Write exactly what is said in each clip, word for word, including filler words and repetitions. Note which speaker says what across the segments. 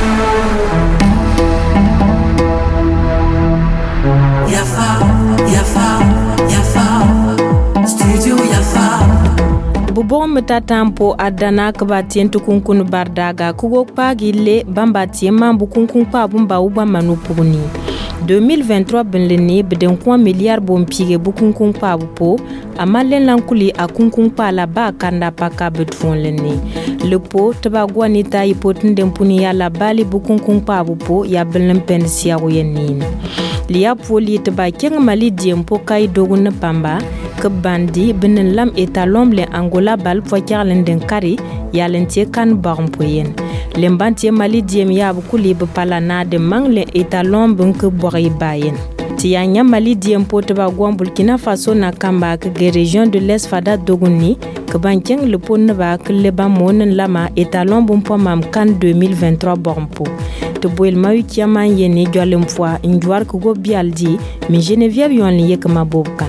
Speaker 1: Yafa, Yafa, Yafa, Studio Yafa.
Speaker 2: Bubon mtatampo adana kabati kunkun bardaga kugo pagile bambati mambu kunkun pa bumba uba manupuni. deux mille vingt-trois benleni beden kwa milliard bompige bukunkun pa bupo amalen lankuli a kunkun pa la ba kanda paka betfon leni. Le po taba gwanita ipotin dempuni ya la bali bukunkun pa bupo ya belen pensia yenin. Liya poli taba keng mali diempo kai dogun pamba ke bandi benen lam etalom le Angola bal fokar lenden kari ya lentie kan barmpoyen. Lembantie mali diem ya bukuli bepalana de mangle etalom bunke bori bayen. Tianya mali diem potba gwam Burkina Faso na kamba ke région de l'Est fada doguni ke bankeng le pon ba ke le ba monen lama etalom bumpo mam kan deux mille vingt-trois bormpo. To boel mayu kiaman yeni jolem fois njwar ko go bialdi mi Geneviève yon liye kama bobkan.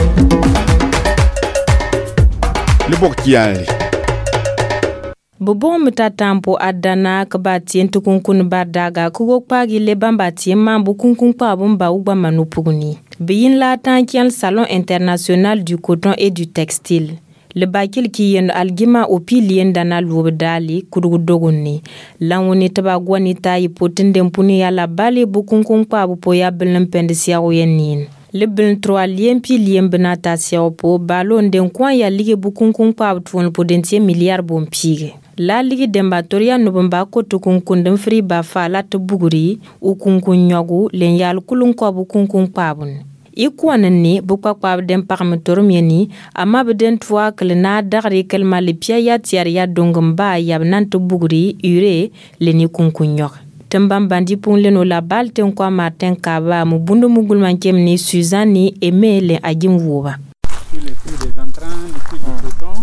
Speaker 3: Le Borkiali.
Speaker 2: Bobo mtatampo adana kabati entukunkun bardaga kugo pagi le bambati mambu kunkun pa bumba uba manupuguni. Biyin la tankian Salon international du coton et du textile. Le bakil ki yen algima opi lien dana lubdali kudugudoguni. Languni tabagwani tayi potinde mpuni ya la bali bukunkun pa bupo ya belempendisia uyenin. Le bin trois lien pi lien benata siapo balon den kwa ya lige bukunkun pa butwon potentie milliard bompige. La ligi dembatoria nubamba ko tukunkun den free ba fa la tubuguri ukunkun nyogu len yal kulun ko bukunkun pabun. Ikwanani bukwa kwa den parmetorum yeni ama beden twa klena dagri kelma le pia ya tiaria dongamba ya nan tubuguri ure leni kunkun nyog. Tembam bandi pon leno la bal ten kwa Martin Kaba mu bundu mugul mankem ni Suzanne Aimé le agim woba.
Speaker 4: Les prix des entrants, les prix du coton.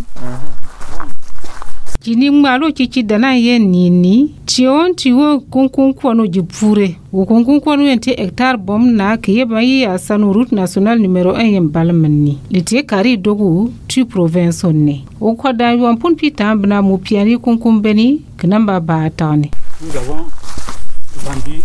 Speaker 4: Jini malo chichi dana ye nini tion tiwo kunkun kwano jipure wo kunkun kwano yente hectare bom na kiye bayi ya sanu route nationale numéro un yem balmanni lite kari dogu tu province ne o kwada yon pun pita bna mu piani kunkun beni knamba ba tane.
Speaker 5: Nous avons vendu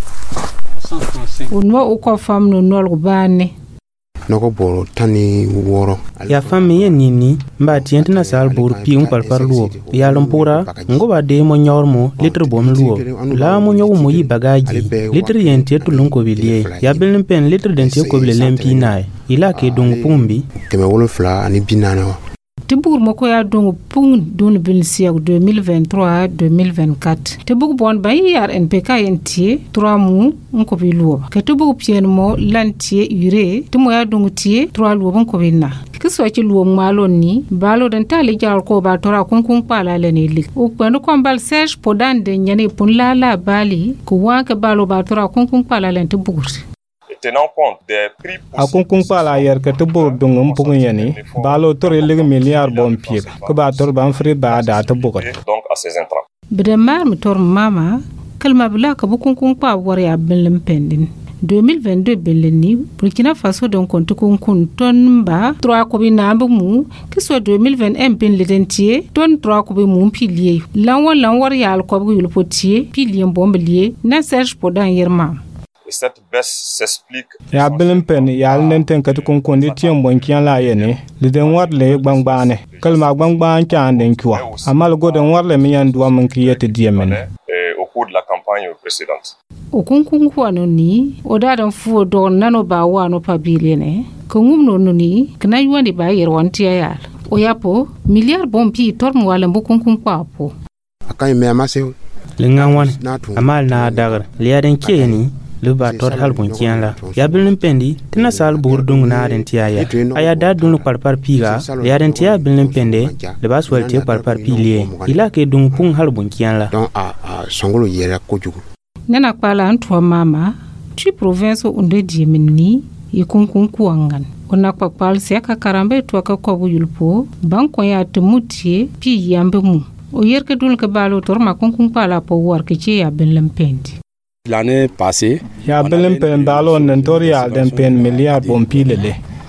Speaker 5: à cent trente-cinq.
Speaker 4: On va au quoi femme no nol bane.
Speaker 3: Noko boro tani woro.
Speaker 6: Ya fami ye nini mba tienti na sal bor pi un par par luo. Ya lompura ngo ba de mo nyormo litre bom luo. La mo nyogu mo yi bagaji. Litre yenti tu lunko bilie. Ya belin pen litre denti ko bile lempi nai. Ila ke dung pumbi.
Speaker 3: Keme wolo fla ani binana.
Speaker 4: Tebour moko ya dongo pung don bin siak deux mille vingt-trois deux mille vingt-quatre. Tebour bon bayi yar N P K entier trois mu nko biluo. Ke tebour pien mo lantier ure temo ya dongo tie trois luo nko bina. Kiswa ci luo malo ni balo dan tali jar ko ba tora kunkun pala lene lik. O kwendo kombal serge podan de nyane pun la la bali ko wanka balo ba tora kunkun pala len tebour.
Speaker 7: Tenant compte des prix
Speaker 8: a kunkun pala yer ka tubur dungum pungun yani balo tor yelig milliard bon pied ko ba tor ban fri ba da tubur
Speaker 7: donc à ces intrants
Speaker 4: bredemar mi tor mama kalma bla ka bu kunkun pa war ya belim pendin deux mille vingt-deux beleni Burkina Faso don kontu kunkun ton ba trois ko bi nambu mu ki so deux mille vingt et un ben ledentier ton trois ko bi mu pilier lan won lan war ya al ko bi potier pilier bombelier na serge podan yerma.
Speaker 7: Cette baisse s'explique.
Speaker 8: Ya bilim pen ya nenten kat kun kun di tiem bon kian la yene le den war le gbangbane kalma gbangbane kan den kwa amal go den war le miyan duwa mun kiyete diemen
Speaker 7: au cours de la campagne précédente.
Speaker 4: O kun kun kwa no ni o da dan fu do nano ba wa no pabile ne ko ngum no no ni kana yuandi ba yer wanti ya o yapo milliard bon pi torm wala mbu kun kun kwa po
Speaker 3: akai me amase
Speaker 6: lingan wan amal na dagar liaden keni le ba tor hal bon kian la ya bilin pendi tina sal bur dung na den tia ya aya da dung par par piga ya den tia bilin pende le ba swal tia par par pilie ila ke dung pung hal bon kian la
Speaker 3: don a songolo yera ko jugu
Speaker 4: nana kwala antwa mama tu province unde diemni yikunkun kuangan ona kwapal se ka karambe to ka ko yulpo banko ya tumutie pi yambe mu o yer ke dul ke balo tor ma kunkun pala po war ke ci ya bilin pendi.
Speaker 5: L'année passée,
Speaker 8: ya bilim pen balo nentorial den pen milliard bon pilele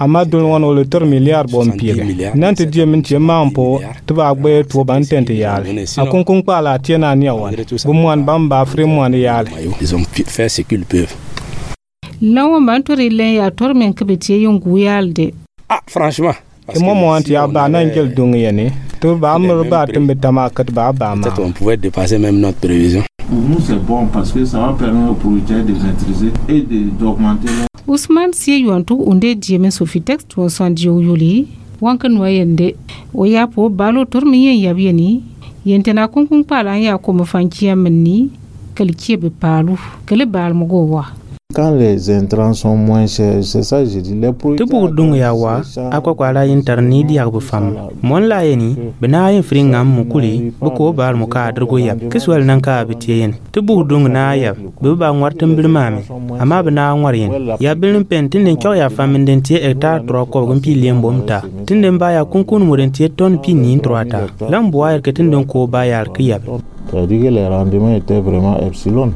Speaker 8: amma dun won le tor milliard bon piega nan te die min tie mampo to ba gbe to ban tente yal akon kon pa la tiena ni awan bu mon bamba fri mon yal
Speaker 9: ils ont fait ce qu'ils peuvent
Speaker 4: lawo man to rile ya tor men ke betie yongu yalde
Speaker 9: ah franchement
Speaker 8: et moi moi anti aba nan gel dung yene to ba amr ba tembe tamakat ba ba ma
Speaker 9: on pouvait dépasser même notre prévision.
Speaker 10: Nous c'est bon parce que ça va permettre au producteur de maîtriser et d'augmenter.
Speaker 4: Ousmane si yontu unde dieme Sofitex to son yuli wankan wayende o ya po balo tor mi yen yabiyeni yentena kunkun pala ya ko mafankiya minni kalkiye be palu kale bal mo gowa.
Speaker 11: Quand les intrants sont moins chers, c'est ça je dis les produits.
Speaker 6: Tubu dung ya wa akwa kwala internet dia bu fam mon la yeni bina yin fringam mukuli buko bar mu ka adrgo yab kiswal nan ka bitiyen tubu dung na yab bu ba ngwartin bilmame amma bina ngwarin ya bilin pentin den kyo ya famin den tie hectare trois ko gumpi liembomta tinden baya kunkun muren tie ton pi ni troata lam boyer ketin den ko bayar kiyab.
Speaker 11: Ça dit que les rendements étaient vraiment epsilon.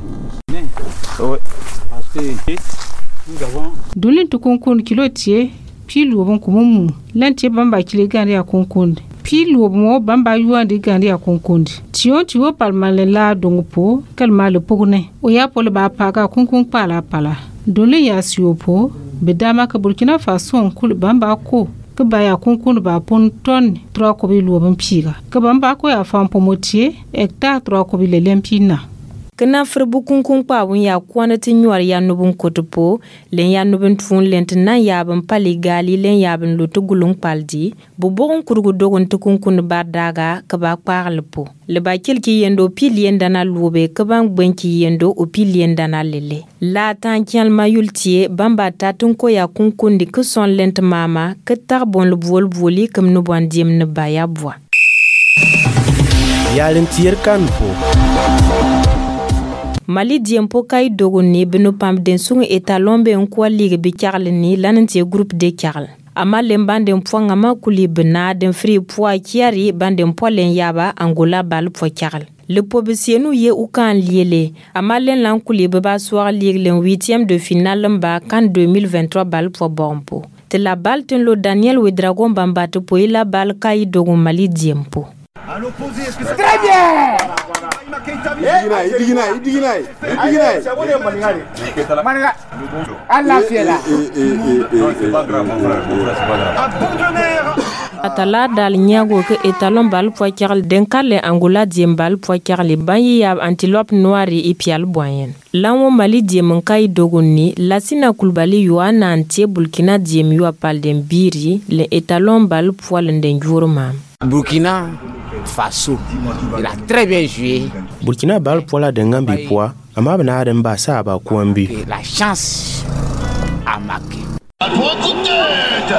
Speaker 4: Dolin to konkon kilo tie pilu bon kumu lantie bamba kile gandi ya konkon pilu mo bamba yuande gandi ya konkon tion tiwo palmale la dongopo kalma le pogne o ya pole ba paga konkon pala pala dolin ya siopo bedama ka Burkina Faso kul bamba ko ke baya konkon ba pon ton trois ko bi lo ban piga ke bamba ko ya fam pomotie hectare trois ko bi le lempina
Speaker 2: kana frbu kunkun pa won ya kwana tin yuar ya nubun kotopo len ya nubun tfun lent nan ya ban pali gali len ya ban lutu gulung paldi bu bogon kurgu dogon to kunkun bardaga ka ba parlepo le ba kilki yendo pil yenda na lube ka ban gbenki yendo o pil yenda na lele la tan kyal mayultie bamba tatun ko ya kunkun di ke son lent mama ke tar bon le vol voli kam no bon diem ne ba ya bwa
Speaker 6: ya len tier kan po Mali diempo kay dogoni beno pam den sungu etalombe nkwa ligue bi charle ni lanantie groupe de charle ama lembande mpoanga makuli bena den free poa kiari bande mpolen yaba Angola bal po charle le pobesienu ye ukan liele ama len lankuli beba soir ligue le huitième de finale mba kan deux mille vingt-trois bal po bompo te la balle ten lo Daniel we Dragon Bamba to po la balle kay dogon Mali diempo
Speaker 12: à l'opposé, est-ce que c'est très bien?
Speaker 2: Atala dal nyago ke etalon bal poikarl denkale Angola diem bal poikarl banyi ya antilope noire et pial boyen. Lanwo Mali diem kai dogoni Lasina Kulbali yuana antie Burkina diem yu apal den biri le etalon bal poil den jurma.
Speaker 13: Burkina Faso, il a très bien joué.
Speaker 6: Burkina bal poila de ngambi poa, ama bana adam ba sa ba kuambi.
Speaker 13: La chance a marqué.
Speaker 12: Un coup de tête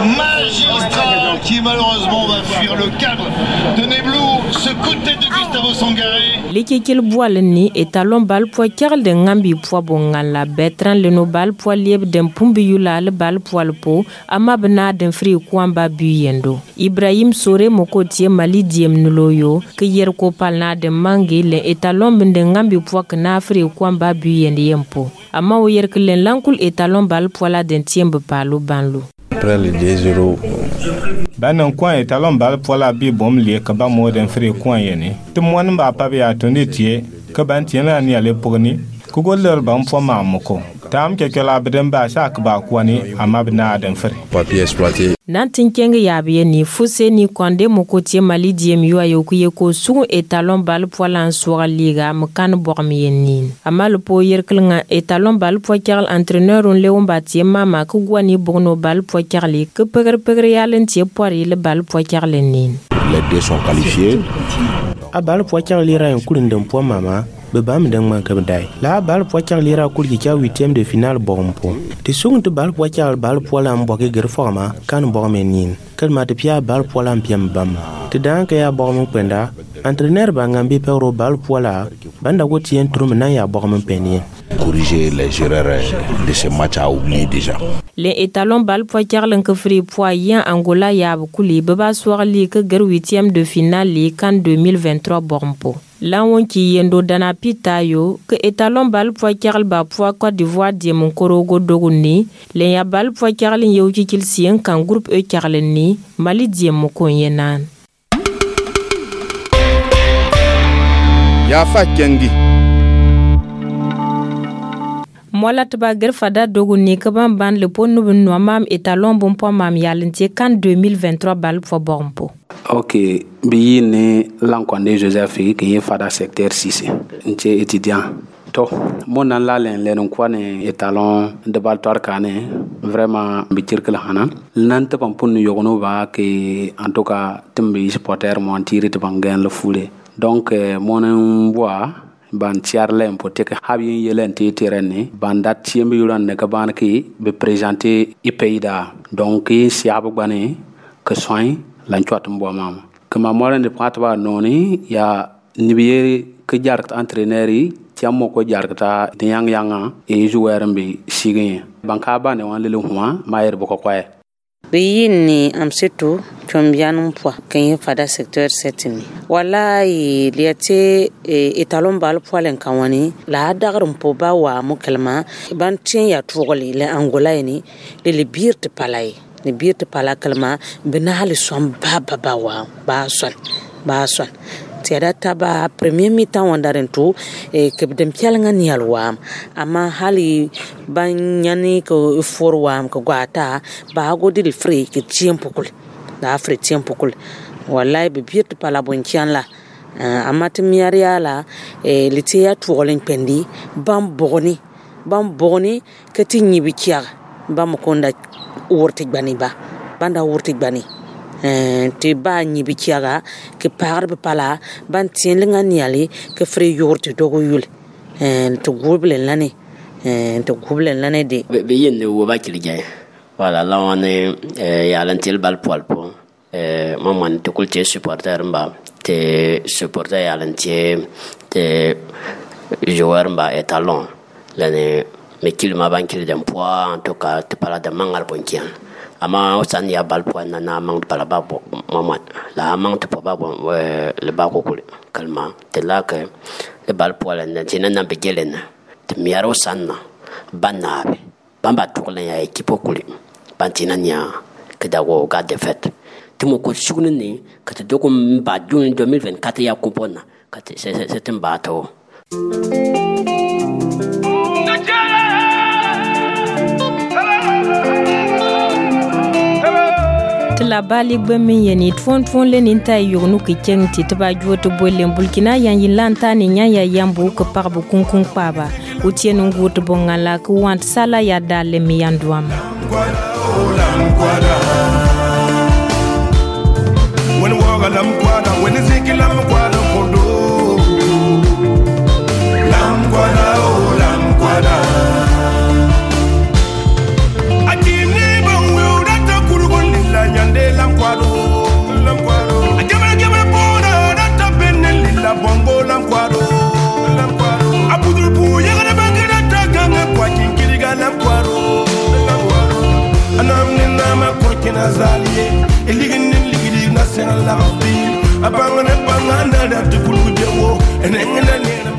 Speaker 12: magistral qui malheureusement va fuir le cadre de Neblou. Ce coup de tête de Gustavo Sangaré.
Speaker 2: L'équipe boile ni etalon bal poa Karl de ngambi poa bongal la Bertrand le no bal poa lieb den pumbiyula le bal poa le po ama bana den free kuamba buyendo. Ibrahim Sore mokotie Mali diem nuloyo ke yer ko palna de mangi le etalon de ngambi poa kana free kuamba buyende yempo. Ama o yer ke len lankul etalon bal poa la den tiembe palo banlo.
Speaker 11: Après le deux zéro.
Speaker 8: Banan coin et talon bal pour la bi bom lié que ba modern free coin yene. Te mon ba pa ya tonde tie que ban tiena ni ale pour ni. Ku go leur ban pour mamoko. Tam ke ke la beden ba sa ka ba kwani amabna den free.
Speaker 9: Papier exploité.
Speaker 2: Nantin kenge yabiye ni fuse ni konde mokotie Mali diem yu ayokuye ko sungu etalon bal pour la soir liga mkan bormi yenin. Amal po yer klinga etalon bal pour Karl entraîneur on Léon Batie mama ku gwani bono bal pour Karli que peger peger yalen tie poiri le bal pour Karlenin.
Speaker 9: Les deux sont qualifiés.
Speaker 6: A bal pour Karli ra en kulindem po mama be bam den man kabdai la bal pour Karli ra kulgi ka huitième de finale bompo. Ti sungu to bal pour Karl bal pour la mboke ger forma kan bormenin. Kalma de pia bal pour la mpiam bam. Te dan ka ya bormo penda entraîneur bangambi pero bal pour la banda goti en trum na ya bormo penien.
Speaker 9: Corriger les erreurs de ce match à oublier déjà.
Speaker 2: Les étalons bal pour Karl que free poyen Angola ya bukuli beba soir li que ger huitième de finale li kan deux mille vingt-trois bompo. Lawon ki yendo dana pita yo ke etalon bal po kyarl ba po Côte d'Ivoire di mon korogo doguni le ya bal po kyarl yew ci kilsien kan groupe e kyarl ni Mali di mo ko yenan
Speaker 14: ya fa kengi
Speaker 2: Mola tabagar fada doguni ke ban ban le pon no no mam etalon bon po mam yalintie kan deux mille vingt-trois bal po bompo.
Speaker 15: Ok, bi ne Lankwande Joseph qui est fada secteur six. Nche étudiant. To, mon nan la len len ko ne etalon de bal tor kané vraiment bi circle hana. Nan te pam pon yogono ba que en tout cas tembe supporter mon tiré te bangen le foulé. Donc mon bois ban tiarle impoté que habien yelen te terrain ban dat tiembe yuran ne ka ban ki be présenter i pays da. Donc si abu bané que soin lan chwat mbo mama kama molen de patba noni ya nibiye ke jarkt entraîneur yi tiamo ko jarkta de yang yanga e joueur mbi sigin banka ba ne wan lele huma mayer boko kwaye
Speaker 16: bi ni am setu chombian mpo kan fada secteur sept ni wallahi liate etalon bal polen kanwani la dagar mpo ba wa mukalma ban tin ya tugoli le angola ni le birte palay ne birte pala kalma benali som baba bawa ba son ba son tiada taba premier mi-temps wandaren tu e ke dem pialanga ni alwam ama hali banyani ko forwam ko gata ba go dil free ke tiempokul da free tiempokul wallahi be birte pala bonkian la ama timiaria la e litia tuolen pendi bam boni bam boni ke tinyi bikia bam konda urtik bani ba banda urtik bani eh te ba nyi bikiaga ke parbe pala ban tienlinga niali ke free yorti dogo yul eh to goble lane eh to goble lane de
Speaker 17: be yen wo ba kilje wala lawane eh ya lantil bal polpo eh maman to kulche supporter mba te supporter ya lantie te joueur mba etalon lane me kilma ban kil dem poa en tout cas te pala de mangal bonkian ama osan ya bal poa na na mang pala ba bo maman la mang te poa ba le ba ko kul kalma te la que le bal poa na tina na begelena te miaro sanna banabe bamba tukule ya ekipo kul bantina nya que dawo ga de fait te mo ko shugni ni que te doko ba juni deux mille vingt-quatre ya compona que c'est c'est un bateau.
Speaker 2: La bali gbemin yeni twon twon le ninta yognu ki cengti taba juoto bolen bulkina yan yilanta ni nyanya yambu ko parbu kunkun paba utienu nguto bongala ko want sala ya dale mi yanduam when woga lam kwada when zikilam kwada kodo lam kwada o lam kwada nyande lamkwado lamkwado ajama ajama bona data benel la bongo lamkwado lamkwado abudul bu yagara bangina tagana kwa kinkiriga lamkwado lamkwado anam nina ko kina zaliye eligin ligidi national la bi abangana banganda da tukulu jewo enengena